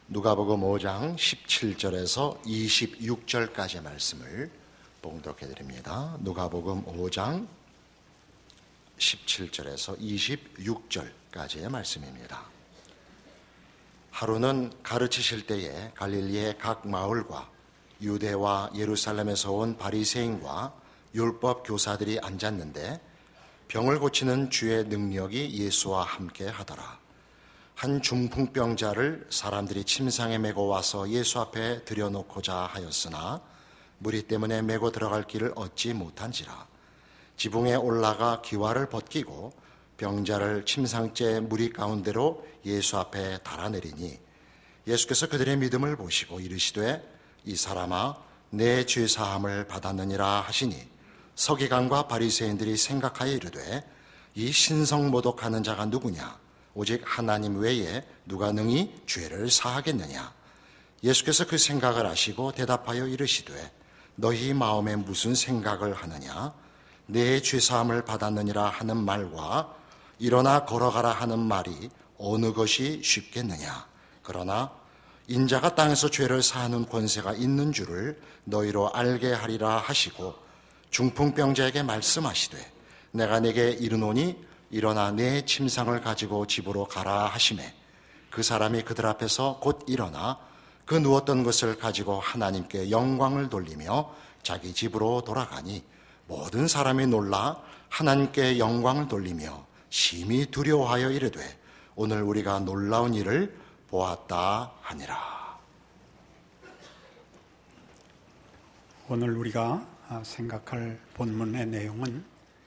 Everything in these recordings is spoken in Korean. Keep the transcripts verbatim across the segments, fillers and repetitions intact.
누가복음 오 장 십칠 절에서 이십육 절까지의 말씀을 봉독해 드립니다. 누가복음 오 장 십칠 절에서 이십육 절까지의 말씀입니다. 하루는 가르치실 때에 갈릴리의 각 마을과 유대와 예루살렘에서 온 바리새인과 율법 교사들이 앉았는데 병을 고치는 주의 능력이 예수와 함께 하더라. 한 중풍병자를 사람들이 침상에 메고 와서 예수 앞에 들여놓고자 하였으나 무리 때문에 메고 들어갈 길을 얻지 못한지라. 지붕에 올라가 기와를 벗기고 병자를 침상째 무리 가운데로 예수 앞에 달아내리니 예수께서 그들의 믿음을 보시고 이르시되 이 사람아 내 죄사함을 받았느니라 하시니 서기관과 바리새인들이 생각하여 이르되 이 신성모독하는 자가 누구냐? 오직 하나님 외에 누가 능히 죄를 사하겠느냐? 예수께서 그 생각을 아시고 대답하여 이르시되 너희 마음에 무슨 생각을 하느냐? 내 죄사함을 받았느니라 하는 말과 일어나 걸어가라 하는 말이 어느 것이 쉽겠느냐? 그러나 인자가 땅에서 죄를 사하는 권세가 있는 줄을 너희로 알게 하리라 하시고 중풍병자에게 말씀하시되 내가 네게 이르노니 일어나 내 침상을 가지고 집으로 가라 하시매 그 사람이 그들 앞에서 곧 일어나 그 누웠던 것을 가지고 하나님께 영광을 돌리며 자기 집으로 돌아가니 모든 사람이 놀라 하나님께 영광을 돌리며 심히 두려워하여 이르되 오늘 우리가 놀라운 일을 보았다 하니라. 오늘 우리가 생각할 본문의 내용은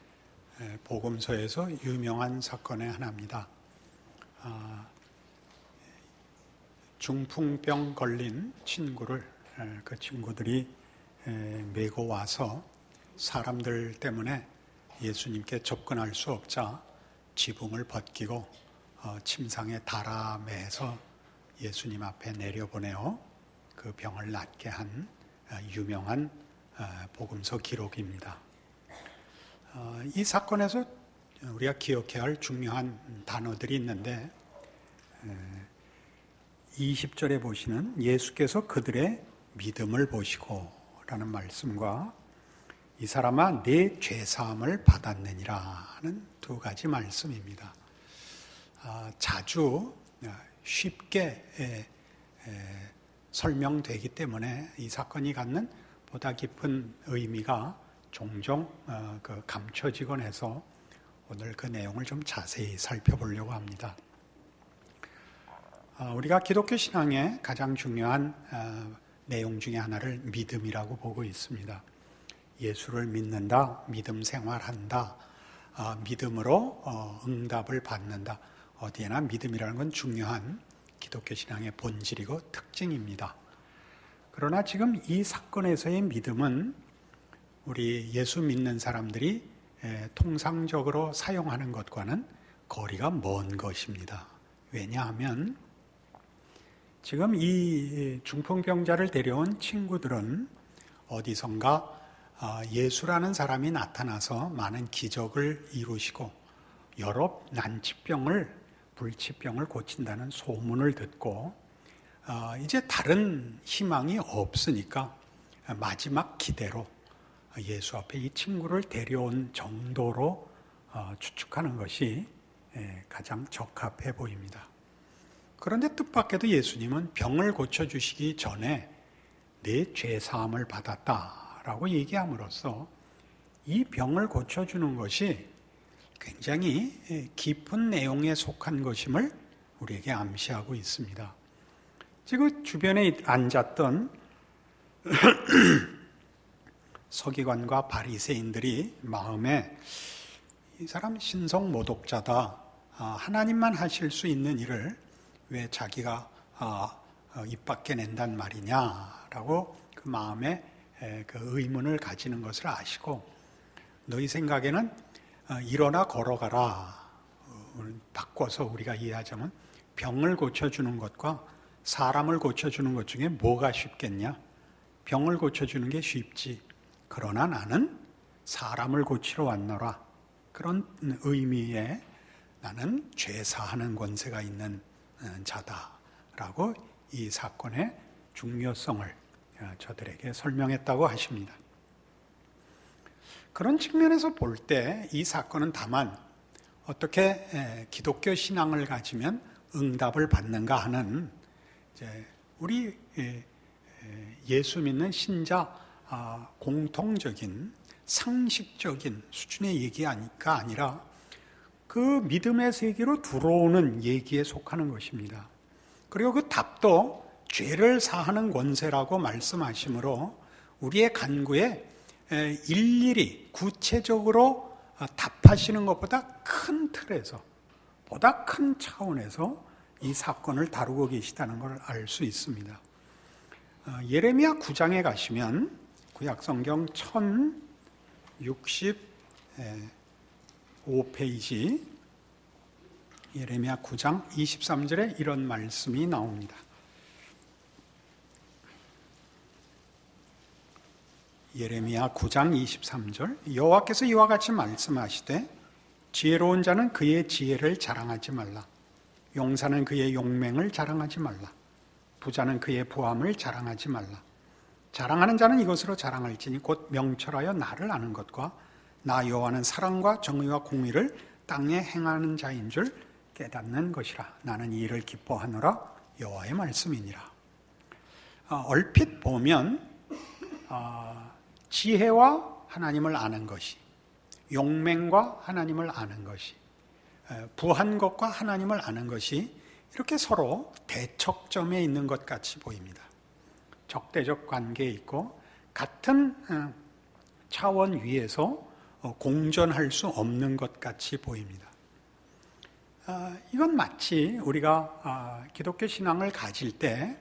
복음서에서 유명한 사건의 하나입니다. 중풍병 걸린 친구를 그 친구들이 메고 와서 사람들 때문에 예수님께 접근할 수 없자 지붕을 벗기고 침상에 달아매서 예수님 앞에 내려보내어 그 병을 낫게 한 유명한 복음서 기록입니다. 이 사건에서 우리가 기억해야 할 중요한 단어들이 있는데 이십 절에 보시는 예수께서 그들의 믿음을 보시고 라는 말씀과 이 사람아 내 죄사함을 받았느니라 하는 두 가지 말씀입니다. 자주 쉽게 설명되기 때문에 이 사건이 갖는 보다 깊은 의미가 종종 감춰지곤 해서 오늘 그 내용을 좀 자세히 살펴보려고 합니다. 우리가 기독교 신앙의 가장 중요한 내용 중에 하나를 믿음이라고 보고 있습니다. 예수를 믿는다, 믿음 생활한다, 믿음으로 응답을 받는다. 어디에나 믿음이라는 건 중요한 기독교 신앙의 본질이고 특징입니다. 그러나 지금 이 사건에서의 믿음은 우리 예수 믿는 사람들이 통상적으로 사용하는 것과는 거리가 먼 것입니다. 왜냐하면 지금 이 중풍병자를 데려온 친구들은 어디선가 예수라는 사람이 나타나서 많은 기적을 이루시고 여러 난치병을, 불치병을 고친다는 소문을 듣고 이제 다른 희망이 없으니까 마지막 기대로 예수 앞에 이 친구를 데려온 정도로 추측하는 것이 가장 적합해 보입니다. 그런데 뜻밖에도 예수님은 병을 고쳐주시기 전에 내 죄사함을 받았다라고 얘기함으로써 이 병을 고쳐주는 것이 굉장히 깊은 내용에 속한 것임을 우리에게 암시하고 있습니다. 지금 주변에 앉았던 서기관과 바리새인들이 마음에 이 사람 신성모독자다, 하나님만 하실 수 있는 일을 왜 자기가 입 밖에 낸단 말이냐라고 그 마음에 그 의문을 가지는 것을 아시고 너희 생각에는 일어나 걸어가라, 바꿔서 우리가 이해하자면 병을 고쳐주는 것과 사람을 고쳐주는 것 중에 뭐가 쉽겠냐? 병을 고쳐주는 게 쉽지. 그러나 나는 사람을 고치러 왔노라. 그런 의미의 나는 죄사하는 권세가 있는 자다라고 이 사건의 중요성을 저들에게 설명했다고 하십니다. 그런 측면에서 볼 때 이 사건은 다만 어떻게 기독교 신앙을 가지면 응답을 받는가 하는 우리 예수 믿는 신자 공통적인 상식적인 수준의 얘기가 아니라 그 믿음의 세계로 들어오는 얘기에 속하는 것입니다. 그리고 그 답도 죄를 사하는 권세라고 말씀하시므로 우리의 간구에 일일이 구체적으로 답하시는 것보다 큰 틀에서, 보다 큰 차원에서 이 사건을 다루고 계시다는 걸 알 수 있습니다. 예레미야 구 장에 가시면 구약성경 천육십오 페이지 예레미야 구 장 이십삼 절에 이런 말씀이 나옵니다. 예레미야 구 장 이십삼 절, 여호와께서 이와 같이 말씀하시되 지혜로운 자는 그의 지혜를 자랑하지 말라. 용사는 그의 용맹을 자랑하지 말라. 부자는 그의 부함을 자랑하지 말라. 자랑하는 자는 이것으로 자랑할지니 곧 명철하여 나를 아는 것과 나 여호와는 사랑과 정의와 공의를 땅에 행하는 자인 줄 깨닫는 것이라. 나는 이 일을 기뻐하노라. 여호와의 말씀이니라. 어, 얼핏 보면 어, 지혜와 하나님을 아는 것이, 용맹과 하나님을 아는 것이, 부한 것과 하나님을 아는 것이 이렇게 서로 대척점에 있는 것 같이 보입니다. 적대적 관계에 있고 같은 차원 위에서 공존할 수 없는 것 같이 보입니다. 이건 마치 우리가 기독교 신앙을 가질 때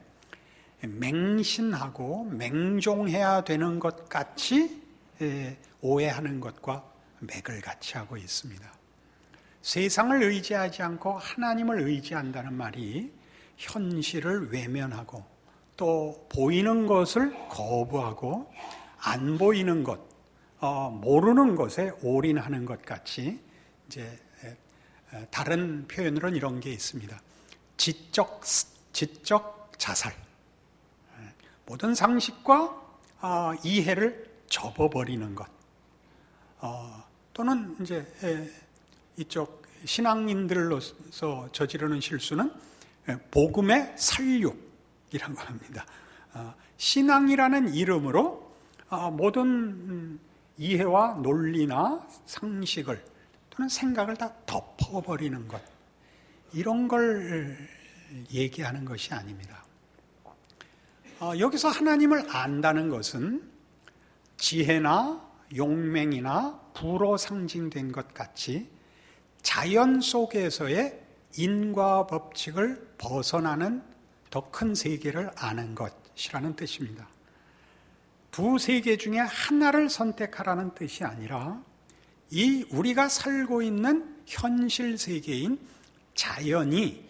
맹신하고 맹종해야 되는 것 같이 오해하는 것과 맥을 같이 하고 있습니다. 세상을 의지하지 않고 하나님을 의지한다는 말이 현실을 외면하고 또 보이는 것을 거부하고 안 보이는 것, 어, 모르는 것에 올인하는 것 같이 이제 다른 표현으로는 이런 게 있습니다. 지적, 지적 자살. 모든 상식과 어, 이해를 접어버리는 것. 어, 또는 이제 이쪽 신앙인들로서 저지르는 실수는 복음의 살육이라고 합니다. 어, 신앙이라는 이름으로 어, 모든 이해와 논리나 상식을 또는 생각을 다 덮어버리는 것. 이런 걸 얘기하는 것이 아닙니다. 어, 여기서 하나님을 안다는 것은 지혜나 용맹이나 부로 상징된 것 같이 자연 속에서의 인과 법칙을 벗어나는 더 큰 세계를 아는 것이라는 뜻입니다. 두 세계 중에 하나를 선택하라는 뜻이 아니라 이 우리가 살고 있는 현실 세계인 자연이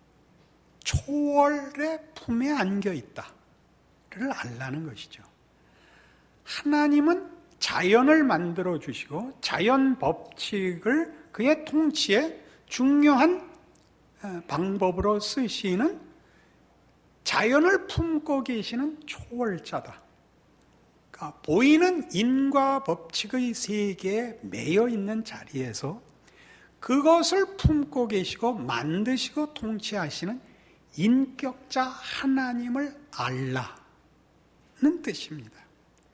초월의 품에 안겨 있다를 알라는 것이죠. 하나님은 자연을 만들어 주시고 자연 법칙을 그의 통치에 중요한 방법으로 쓰시는 자연을 품고 계시는 초월자다. 그러니까 보이는 인과 법칙의 세계에 매여 있는 자리에서 그것을 품고 계시고 만드시고 통치하시는 인격자 하나님을 알라는 뜻입니다.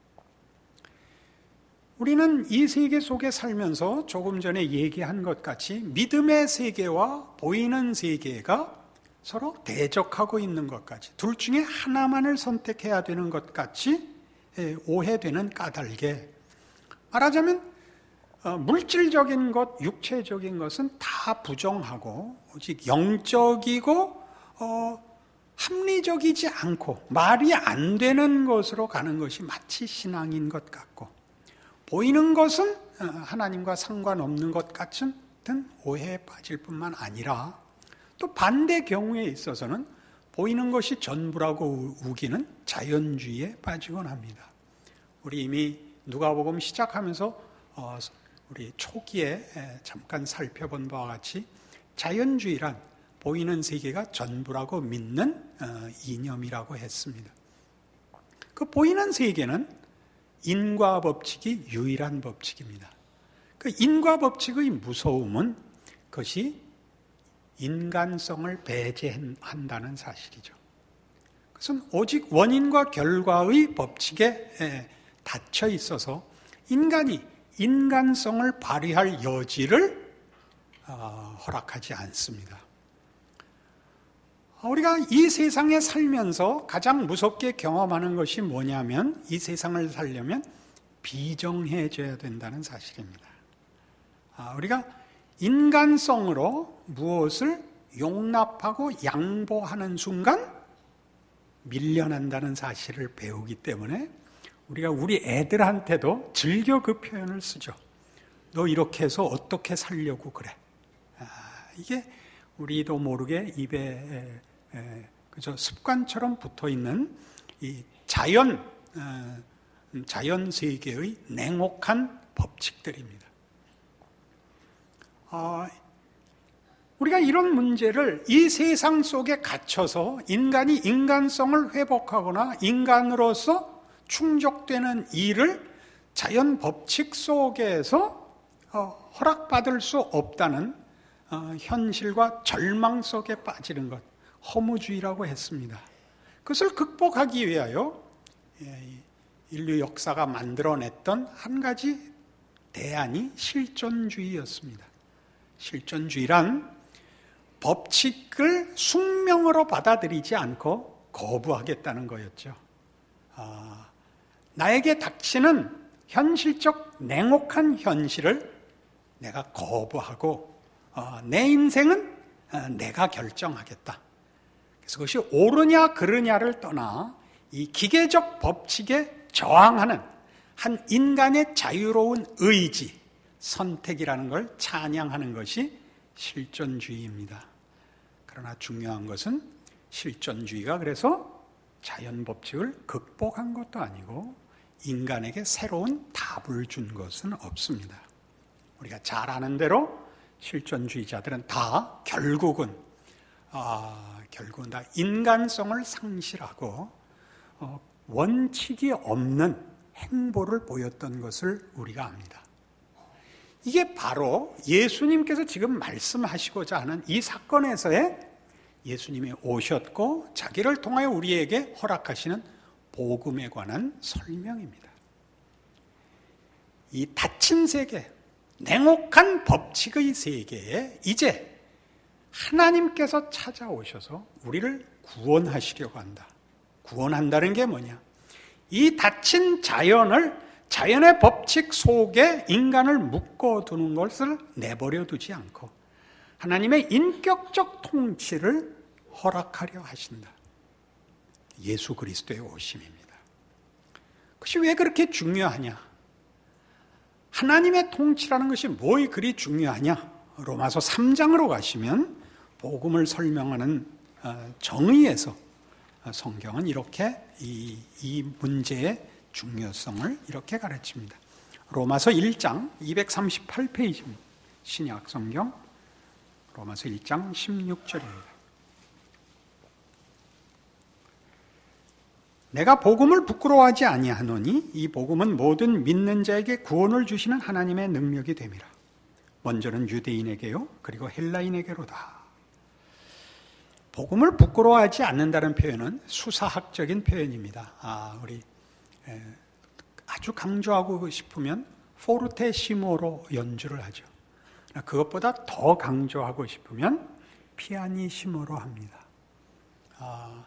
우리는 이 세계 속에 살면서 조금 전에 얘기한 것 같이 믿음의 세계와 보이는 세계가 서로 대적하고 있는 것 같이 둘 중에 하나만을 선택해야 되는 것 같이 오해되는 까닭에 말하자면 물질적인 것, 육체적인 것은 다 부정하고 오직 영적이고 어, 합리적이지 않고 말이 안 되는 것으로 가는 것이 마치 신앙인 것 같고 보이는 것은 하나님과 상관없는 것 같은 오해에 빠질 뿐만 아니라 또 반대 경우에 있어서는 보이는 것이 전부라고 우기는 자연주의에 빠지곤 합니다. 우리 이미 누가복음 시작하면서 우리 초기에 잠깐 살펴본 바와 같이 자연주의란 보이는 세계가 전부라고 믿는 이념이라고 했습니다. 그 보이는 세계는 인과 법칙이 유일한 법칙입니다. 그 인과 법칙의 무서움은 그것이 인간성을 배제한다는 사실이죠. 그것은 오직 원인과 결과의 법칙에 닫혀 있어서 인간이 인간성을 발휘할 여지를 허락하지 않습니다. 우리가 이 세상에 살면서 가장 무섭게 경험하는 것이 뭐냐면 이 세상을 살려면 비정해져야 된다는 사실입니다. 우리가 인간성으로 무엇을 용납하고 양보하는 순간 밀려난다는 사실을 배우기 때문에 우리가 우리 애들한테도 즐겨 그 표현을 쓰죠. 너 이렇게 해서 어떻게 살려고 그래. 이게 우리도 모르게 입에 에, 에, 그저 습관처럼 붙어 있는 이 자연 어, 자연 세계의 냉혹한 법칙들입니다. 어, 우리가 이런 문제를 이 세상 속에 gat혀서 인간이 인간성을 회복하거나 인간으로서 충족되는 일을 자연 법칙 속에서 어, 허락받을 수 없다는 어, 현실과 절망 속에 빠지는 것, 허무주의라고 했습니다. 그것을 극복하기 위하여 인류 역사가 만들어냈던 한 가지 대안이 실존주의였습니다. 실존주의란 법칙을 숙명으로 받아들이지 않고 거부하겠다는 거였죠. 아, 나에게 닥치는 현실적 냉혹한 현실을 내가 거부하고 어, 내 인생은 어, 내가 결정하겠다. 그래서 그것이 옳으냐 그르냐를 떠나 이 기계적 법칙에 저항하는 한 인간의 자유로운 의지, 선택이라는 걸 찬양하는 것이 실존주의입니다. 그러나 중요한 것은 실존주의가 그래서 자연 법칙을 극복한 것도 아니고 인간에게 새로운 답을 준 것은 없습니다. 우리가 잘 아는 대로 실존주의자들은 다 결국은 아, 결국은 다 인간성을 상실하고 어, 원칙이 없는 행보를 보였던 것을 우리가 압니다. 이게 바로 예수님께서 지금 말씀하시고자 하는 이 사건에서의 예수님이 오셨고 자기를 통하여 우리에게 허락하시는 복음에 관한 설명입니다. 이 닫힌 세계, 냉혹한 법칙의 세계에 이제 하나님께서 찾아오셔서 우리를 구원하시려고 한다. 구원한다는 게 뭐냐? 이 닫힌 자연을, 자연의 법칙 속에 인간을 묶어두는 것을 내버려 두지 않고 하나님의 인격적 통치를 허락하려 하신다. 예수 그리스도의 오심입니다. 그것이 왜 그렇게 중요하냐? 하나님의 통치라는 것이 뭘 그리 중요하냐? 로마서 삼 장으로 가시면 복음을 설명하는 정의에서 성경은 이렇게 이, 이 문제의 중요성을 이렇게 가르칩니다. 로마서 일 장 이백삼십팔 페이지입니다. 신약 성경 로마서 일 장 십육 절입니다. 내가 복음을 부끄러워하지 아니하노니 이 복음은 모든 믿는 자에게 구원을 주시는 하나님의 능력이 됨이라. 먼저는 유대인에게요 그리고 헬라인에게로다. 복음을 부끄러워하지 않는다는 표현은 수사학적인 표현입니다. 아, 우리 에, 아주 강조하고 싶으면 포르테시모로 연주를 하죠. 그것보다 더 강조하고 싶으면 피아니시모로 합니다. 아,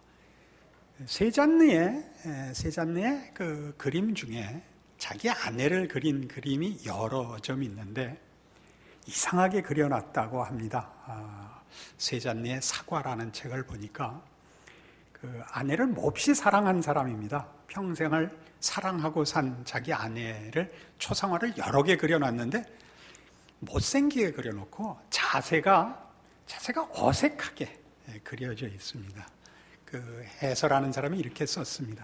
세잔느의 세잔느의 그 그림 중에 자기 아내를 그린 그림이 여러 점 있는데 이상하게 그려놨다고 합니다. 아, 세잔느의 사과라는 책을 보니까 그 아내를 몹시 사랑한 사람입니다. 평생을 사랑하고 산 자기 아내를 초상화를 여러 개 그려놨는데 못생기게 그려놓고 자세가 자세가 어색하게 그려져 있습니다. 그 해설하는 사람이 이렇게 썼습니다.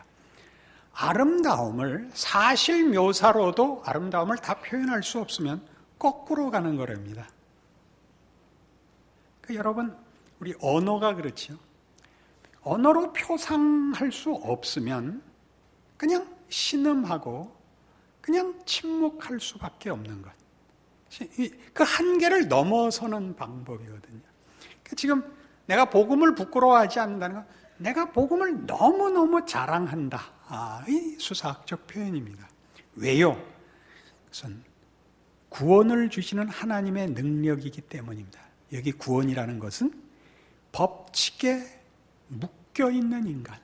아름다움을 사실 묘사로도 아름다움을 다 표현할 수 없으면 거꾸로 가는 거랍니다. 그 여러분 우리 언어가 그렇죠. 언어로 표상할 수 없으면 그냥 신음하고 그냥 침묵할 수밖에 없는 것. 그 한계를 넘어서는 방법이거든요. 지금 내가 복음을 부끄러워하지 않는다는 건 내가 복음을 너무너무 자랑한다. 아, 이 수사학적 표현입니다. 왜요? 그것은 구원을 주시는 하나님의 능력이기 때문입니다. 여기 구원이라는 것은 법칙에 묶여있는 인간,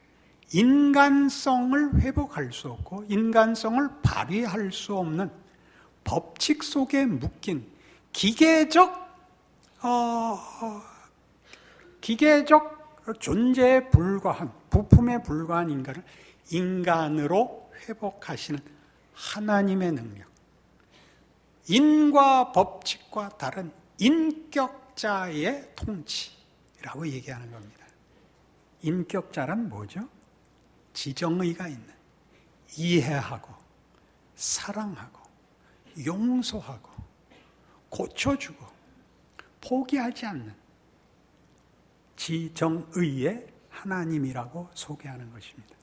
인간성을 회복할 수 없고 인간성을 발휘할 수 없는 법칙 속에 묶인 기계적 어, 기계적 존재에 불과한, 부품에 불과한 인간을 인간으로 회복하시는 하나님의 능력, 인과 법칙과 다른 인격자의 통치라고 얘기하는 겁니다. 인격자란 뭐죠? 지정의가 있는, 이해하고 사랑하고 용서하고 고쳐주고 포기하지 않는 지정의의 하나님이라고 소개하는 것입니다.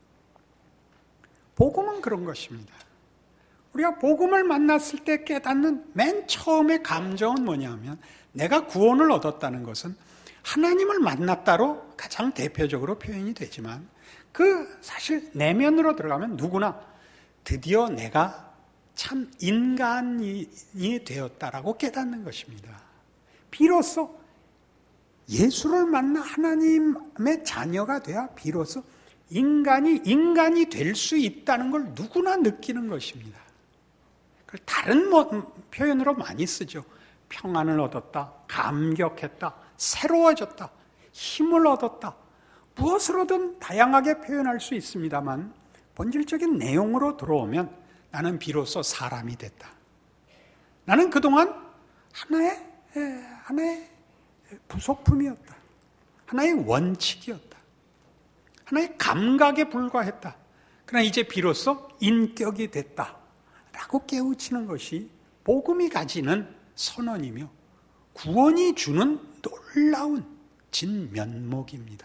복음은 그런 것입니다. 우리가 복음을 만났을 때 깨닫는 맨 처음의 감정은 뭐냐면 내가 구원을 얻었다는 것은 하나님을 만났다로 가장 대표적으로 표현이 되지만 그 사실 내면으로 들어가면 누구나 드디어 내가 참 인간이 되었다라고 깨닫는 것입니다. 비로소 예수를 만나 하나님의 자녀가 돼야 비로소 인간이 인간이 될 수 있다는 걸 누구나 느끼는 것입니다. 그걸 다른 뭐 표현으로 많이 쓰죠. 평안을 얻었다, 감격했다, 새로워졌다, 힘을 얻었다. 무엇으로든 다양하게 표현할 수 있습니다만 본질적인 내용으로 들어오면 나는 비로소 사람이 됐다. 나는 그동안 하나의, 하나의 부속품이었다. 하나의 원칙이었다. 하나의 감각에 불과했다. 그러나 이제 비로소 인격이 됐다. 라고 깨우치는 것이 복음이 가지는 선언이며 구원이 주는 놀라운 진면목입니다.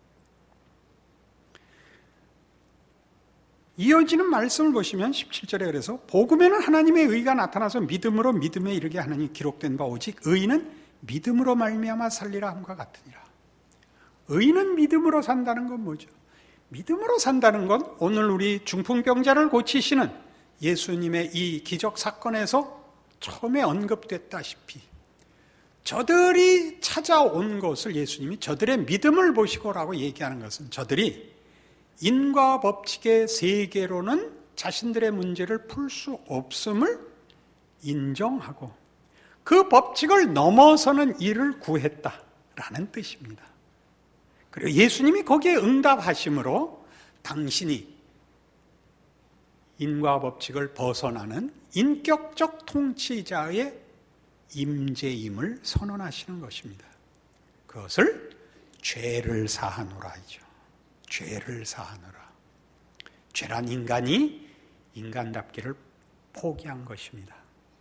이어지는 말씀을 보시면 십칠 절에 그래서 복음에는 하나님의 의가 나타나서 믿음으로 믿음에 이르게 하느니 기록된 바 오직 의인은 믿음으로 말미암아 살리라 함과 같으니라. 의인은 믿음으로 산다는 건 뭐죠? 믿음으로 산다는 건 오늘 우리 중풍병자를 고치시는 예수님의 이 기적 사건에서 처음에 언급됐다시피 저들이 찾아온 것을 예수님이 저들의 믿음을 보시고라고 얘기하는 것은 저들이 인과 법칙의 세계로는 자신들의 문제를 풀 수 없음을 인정하고 그 법칙을 넘어서는 일을 구했다라는 뜻입니다. 그리고 예수님이 거기에 응답하심으로 당신이 인과 법칙을 벗어나는 인격적 통치자의 임재임을 선언하시는 것입니다. 그것을 죄를 사하노라이죠. 죄를 사하노라. 죄란 인간이 인간답기를 포기한 것입니다.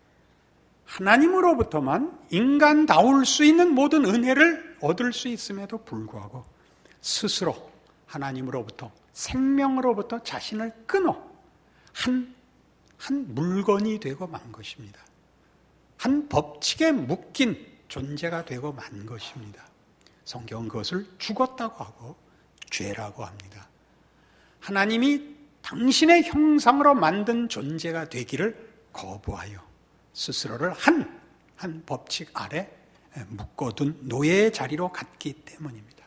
하나님으로부터만 인간다울 수 있는 모든 은혜를 얻을 수 있음에도 불구하고 스스로 하나님으로부터 생명으로부터 자신을 끊어 한, 한 물건이 되고 만 것입니다. 한 법칙에 묶인 존재가 되고 만 것입니다. 성경은 그것을 죽었다고 하고 죄라고 합니다. 하나님이 당신의 형상으로 만든 존재가 되기를 거부하여 스스로를 한, 한 법칙 아래 묶어둔 노예의 자리로 갔기 때문입니다.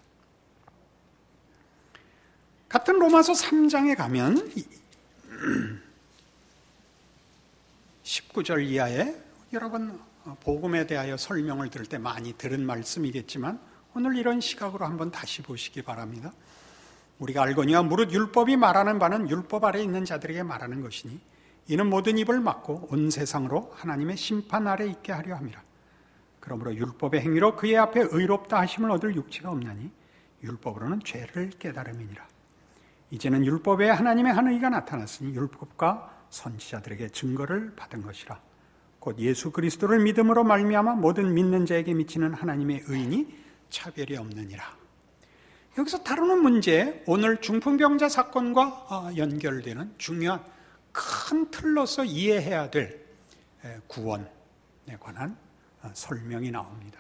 같은 로마서 삼 장에 가면 십구 절 이하에 여러분 복음에 대하여 설명을 들을 때 많이 들은 말씀이겠지만 오늘 이런 시각으로 한번 다시 보시기 바랍니다. 우리가 알거니와 무릇 율법이 말하는 바는 율법 아래 있는 자들에게 말하는 것이니 이는 모든 입을 막고 온 세상으로 하나님의 심판 아래 있게 하려 함이라. 그러므로 율법의 행위로 그의 앞에 의롭다 하심을 얻을 육체가 없나니 율법으로는 죄를 깨달음이니라. 이제는 율법에 하나님의 한 의가 나타났으니 율법과 선지자들에게 증거를 받은 것이라. 곧 예수 그리스도를 믿음으로 말미암아 모든 믿는 자에게 미치는 하나님의 의인이 차별이 없느니라. 여기서 다루는 문제, 오늘 중풍병자 사건과 연결되는 중요한 큰 틀로서 이해해야 될 구원에 관한 설명이 나옵니다.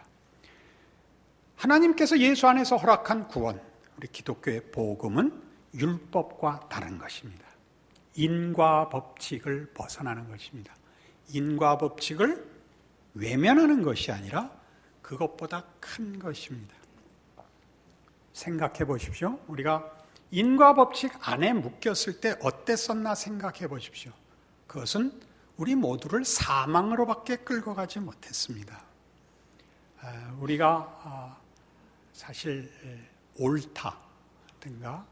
하나님께서 예수 안에서 허락한 구원, 우리 기독교의 복음은 율법과 다른 것입니다. 인과 법칙을 벗어나는 것입니다. 인과 법칙을 외면하는 것이 아니라 그것보다 큰 것입니다. 생각해 보십시오. 우리가 인과 법칙 안에 묶였을 때 어땠었나 생각해 보십시오. 그것은 우리 모두를 사망으로밖에 끌고 가지 못했습니다. 우리가 사실 옳다든가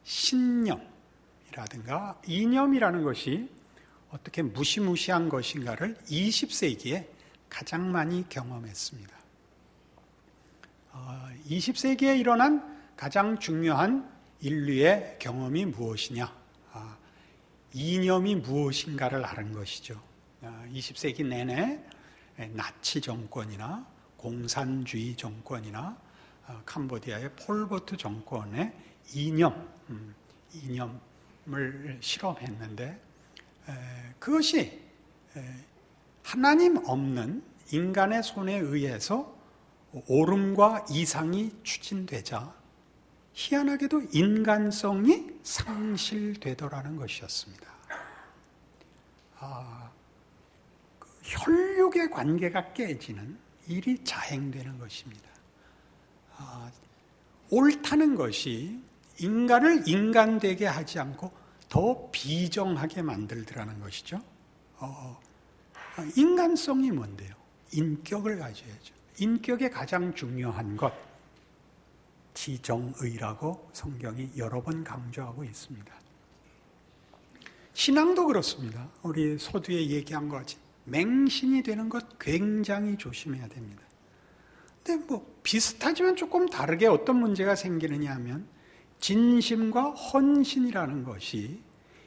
신념이라든가 이념이라는 것이 어떻게 무시무시한 것인가를 이십 세기에 가장 많이 경험했습니다. 이십 세기에 일어난 가장 중요한 인류의 경험이 무엇이냐? 이념이 무엇인가를 아는 것이죠. 이십 세기 내내 나치 정권이나 공산주의 정권이나 캄보디아의 폴포트 정권의 이념, 이념을 실험했는데 그것이 하나님 없는 인간의 손에 의해서 옳음과 이상이 추진되자 희한하게도 인간성이 상실되더라는 것이었습니다. 아, 그 혈육의 관계가 깨지는 일이 자행되는 것입니다. 아, 옳다는 것이 인간을 인간되게 하지 않고 더 비정하게 만들더라는 것이죠. 어, 인간성이 뭔데요? 인격을 가져야죠. 인격의 가장 중요한 것, 지정의라고 성경이 여러 번 강조하고 있습니다. 신앙도 그렇습니다. 우리 서두에 얘기한 것 같이 맹신이 되는 것 굉장히 조심해야 됩니다. 근데 뭐 비슷하지만 조금 다르게 어떤 문제가 생기느냐 하면 진심과 헌신이라는 것이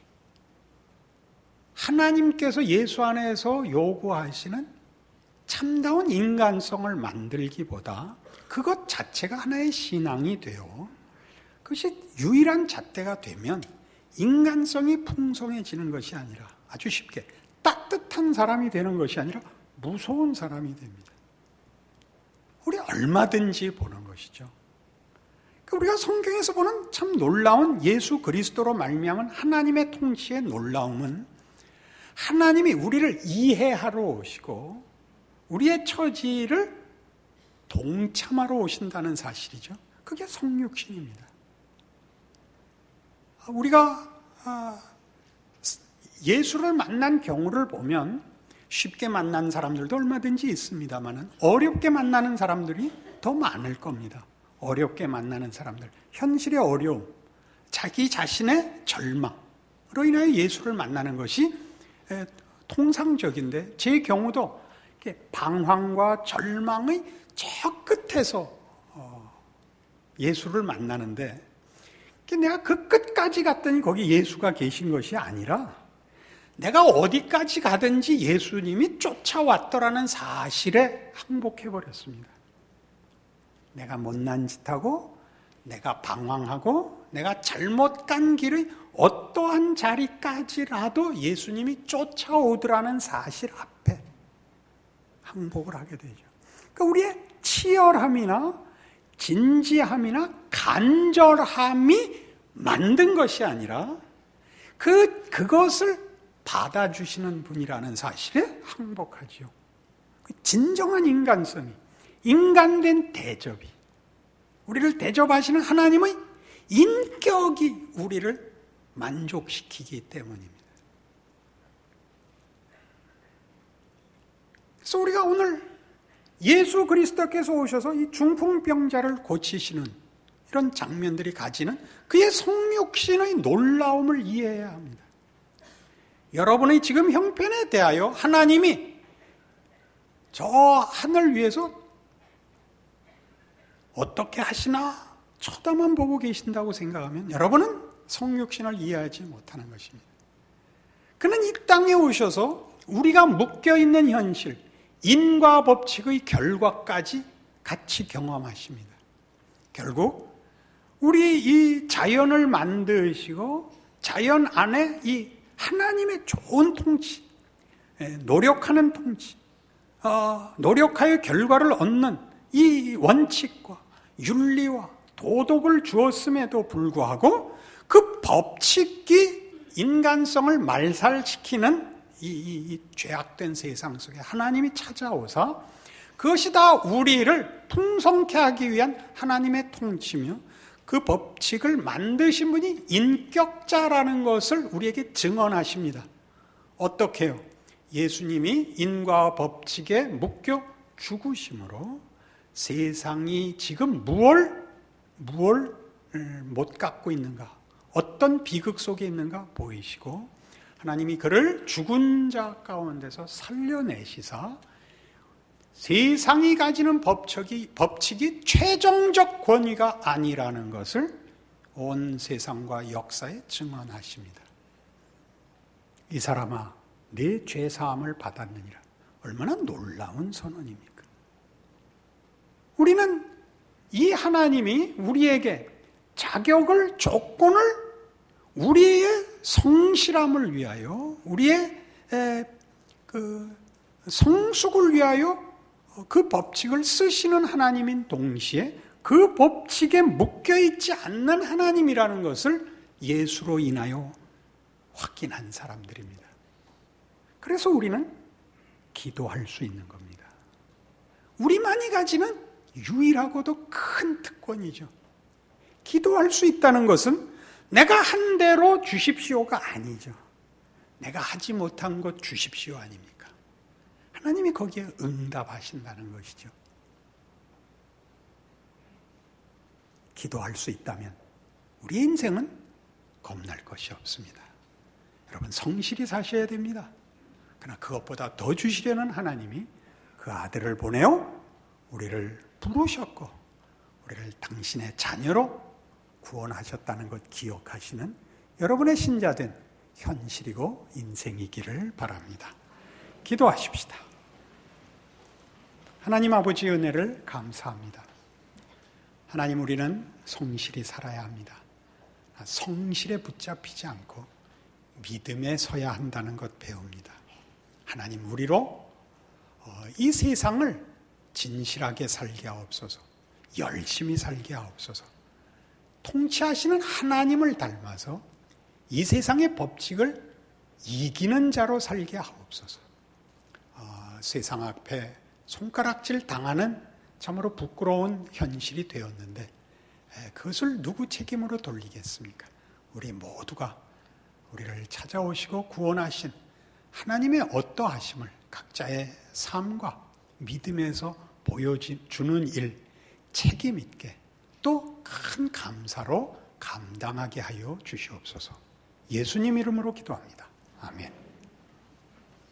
하나님께서 예수 안에서 요구하시는 참다운 인간성을 만들기보다 그것 자체가 하나의 신앙이 되어 그것이 유일한 잣대가 되면 인간성이 풍성해지는 것이 아니라 아주 쉽게 따뜻한 사람이 되는 것이 아니라 무서운 사람이 됩니다. 우리 얼마든지 보는 것이죠. 우리가 성경에서 보는 참 놀라운 예수 그리스도로 말미암은 하나님의 통치의 놀라움은 하나님이 우리를 이해하러 오시고 우리의 처지를 동참하러 오신다는 사실이죠. 그게 성육신입니다. 우리가 예수를 만난 경우를 보면 쉽게 만난 사람들도 얼마든지 있습니다만 어렵게 만나는 사람들이 더 많을 겁니다. 어렵게 만나는 사람들, 현실의 어려움, 자기 자신의 절망으로 인하여 예수를 만나는 것이 통상적인데 제 경우도 방황과 절망의 저 끝에서 예수를 만나는데 내가 그 끝까지 갔더니 거기 예수가 계신 것이 아니라 내가 어디까지 가든지 예수님이 쫓아왔더라는 사실에 항복해버렸습니다. 내가 못난 짓하고 내가 방황하고 내가 잘못 간 길의 어떠한 자리까지라도 예수님이 쫓아오더라는 사실 앞에 항복을 하게 되죠. 그러니까 우리의 치열함이나 진지함이나 간절함이 만든 것이 아니라 그, 그것을 받아주시는 분이라는 사실에 항복하지요. 진정한 인간성이, 인간된 대접이, 우리를 대접하시는 하나님의 인격이 우리를 만족시키기 때문입니다. 그래서 우리가 오늘 예수 그리스도께서 오셔서 이 중풍병자를 고치시는 이런 장면들이 가지는 그의 성육신의 놀라움을 이해해야 합니다. 여러분의 지금 형편에 대하여 하나님이 저 하늘 위에서 어떻게 하시나 쳐다만 보고 계신다고 생각하면 여러분은 성육신을 이해하지 못하는 것입니다. 그는 이 땅에 오셔서 우리가 묶여있는 현실, 인과 법칙의 결과까지 같이 경험하십니다. 결국 우리 이 자연을 만드시고 자연 안에 이 하나님의 좋은 통치, 노력하는 통치, 어, 노력하여 결과를 얻는 이 원칙과 윤리와 도덕을 주었음에도 불구하고 그 법칙이 인간성을 말살시키는 이, 이, 이 죄악된 세상 속에 하나님이 찾아오사 그것이 다 우리를 풍성케 하기 위한 하나님의 통치며 그 법칙을 만드신 분이 인격자라는 것을 우리에게 증언하십니다. 어떻게 해요? 예수님이 인과 법칙에 묶여 죽으심으로 세상이 지금 무엇을, 무엇을 못 갖고 있는가, 어떤 비극 속에 있는가 보이시고 하나님이 그를 죽은 자 가운데서 살려내시사 세상이 가지는 법칙이, 법칙이 최종적 권위가 아니라는 것을 온 세상과 역사에 증언하십니다. 이 사람아, 네 죄사함을 받았느니라. 얼마나 놀라운 선언입니까? 우리는 이 하나님이 우리에게 자격을, 조건을 우리의 성실함을 위하여, 우리의 에, 그 성숙을 위하여 그 법칙을 쓰시는 하나님인 동시에 그 법칙에 묶여있지 않는 하나님이라는 것을 예수로 인하여 확인한 사람들입니다. 그래서 우리는 기도할 수 있는 겁니다. 우리만이 가지는 유일하고도 큰 특권이죠. 기도할 수 있다는 것은 내가 한 대로 주십시오가 아니죠. 내가 하지 못한 것 주십시오 아닙니까? 하나님이 거기에 응답하신다는 것이죠. 기도할 수 있다면 우리 인생은 겁날 것이 없습니다. 여러분, 성실히 사셔야 됩니다. 그러나 그것보다 더 주시려는 하나님이 그 아들을 보내어 우리를 부르셨고 우리를 당신의 자녀로 구원하셨다는 것 기억하시는 여러분의 신자된 현실이고 인생이기를 바랍니다. 기도하십시다. 하나님 아버지의 은혜를 감사합니다. 하나님, 우리는 성실히 살아야 합니다. 성실에 붙잡히지 않고 믿음에 서야 한다는 것 배웁니다. 하나님, 우리로 이 세상을 진실하게 살게 하옵소서. 열심히 살게 하옵소서. 통치하시는 하나님을 닮아서 이 세상의 법칙을 이기는 자로 살게 하옵소서. 어, 세상 앞에 손가락질 당하는 참으로 부끄러운 현실이 되었는데 에, 그것을 누구 책임으로 돌리겠습니까? 우리 모두가 우리를 찾아오시고 구원하신 하나님의 어떠하심을 각자의 삶과 믿음에서 보여주는 일 책임 있게 또 큰 감사로 감당하게 하여 주시옵소서. 예수님 이름으로 기도합니다. 아멘.